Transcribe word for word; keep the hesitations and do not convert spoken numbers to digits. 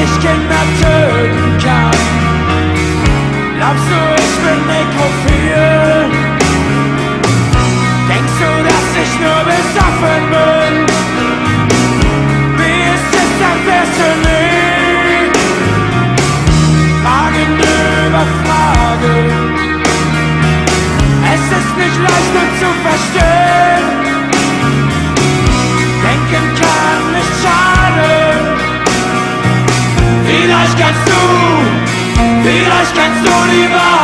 ich Kinder töten kann. Glaubst du, ich bin nekrophil? Denkst du, dass ich nur besoffen bin? Wie ist es, dann wärst du nie? Fragen über Fragen. Es ist nicht leicht nur zu verstehen. Denken kann nicht schaden. Vielleicht kannst du, vielleicht kannst du die Wahrheit